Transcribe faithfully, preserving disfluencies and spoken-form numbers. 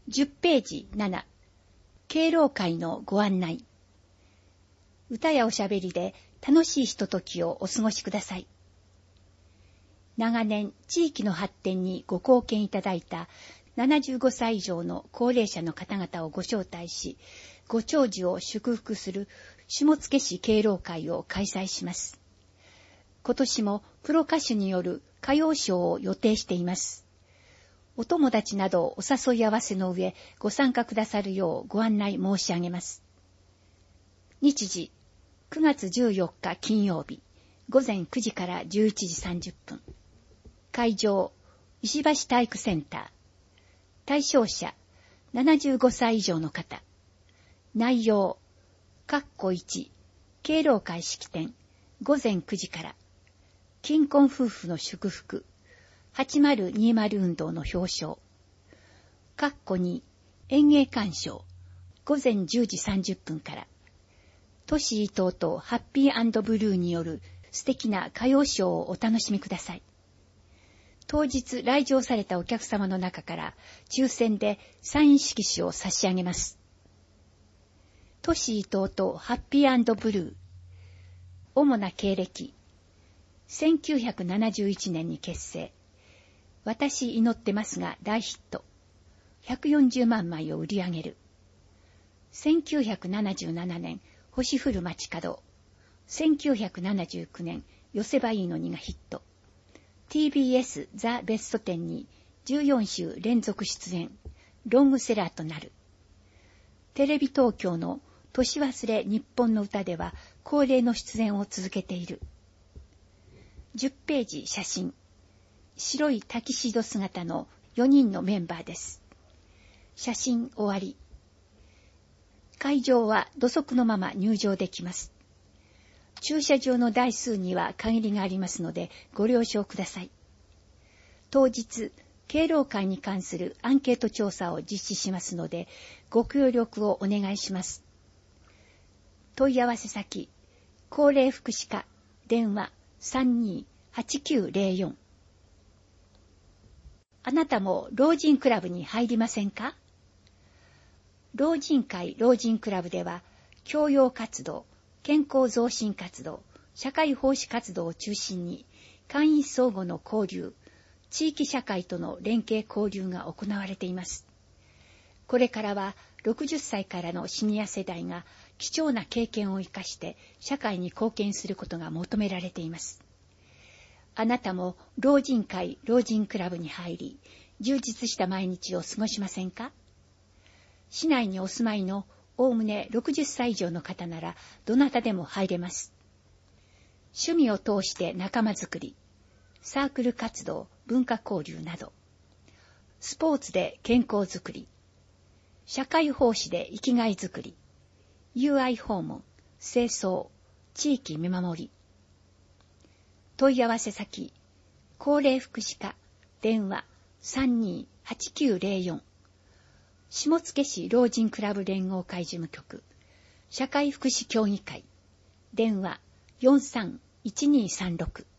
じゅっページなな、敬老会のご案内。歌やおしゃべりで楽しいひとときをお過ごしください。長年地域の発展にご貢献いただいたななじゅうごさい以上の高齢者の方々をご招待し、ご長寿を祝福する下野市敬老会を開催します。今年もプロ歌手による歌謡ショーを予定しています。お友達などお誘い合わせの上、ご参加くださるようご案内申し上げます。日時、くがつじゅうよっか金曜日、ごぜんくじからじゅういちじさんじゅっぷん。会場、石橋体育センター。対象者、ななじゅうごさい以上の方。内容、かっこいち、敬老会式典、ごぜんくじから。金婚夫婦の祝福。はちまるにじゅう運動の表彰。かっこに、演芸鑑賞。ごぜんじゅうじさんじゅっぷんから。トシ伊藤とハッピー&ブルーによる素敵な歌謡ショーをお楽しみください。当日来場されたお客様の中から抽選でサイン色紙を差し上げます。トシ伊藤とハッピー&ブルー。主な経歴。せんきゅうひゃくななじゅういちねんに結成。私祈ってますが大ヒット。ひゃくよんじゅうまんまいを売り上げる。せんきゅうひゃくななじゅうななねん、星降る街角。せんきゅうひゃくななじゅうきゅうねん、寄せばいいのにがヒット。ティービーエス ザ・ベストテンにじゅうよんしゅう連続出演。ロングセラーとなる。テレビ東京の年忘れ日本の歌では恒例の出演を続けている。じゅっページ写真。白いタキシード姿のよにんのメンバーです。写真終わり。会場は土足のまま入場できます。駐車場の台数には限りがありますのでご了承ください。当日、敬老会に関するアンケート調査を実施しますのでご協力をお願いします。問い合わせ先、高齢福祉課、電話 さんにーはちきゅうぜろよん。あなたも老人クラブに入りませんか？老人会老人クラブでは、教養活動、健康増進活動、社会奉仕活動を中心に、会員相互の交流、地域社会との連携交流が行われています。これからはろくじゅっさいからのシニア世代が貴重な経験を生かして社会に貢献することが求められています。あなたも老人会老人クラブに入り、充実した毎日を過ごしませんか？市内にお住まいのおおむねろくじゅっさい以上の方ならどなたでも入れます。趣味を通して仲間づくり、サークル活動、文化交流など、スポーツで健康づくり、社会奉仕で生きがいづくり、友愛訪問、清掃、地域見守り。問い合わせ先、高齢福祉課、電話 さんにーはちきゅうぜろよん。下野市老人クラブ連合会事務局、社会福祉協議会、電話よんさんいちにーさんろく。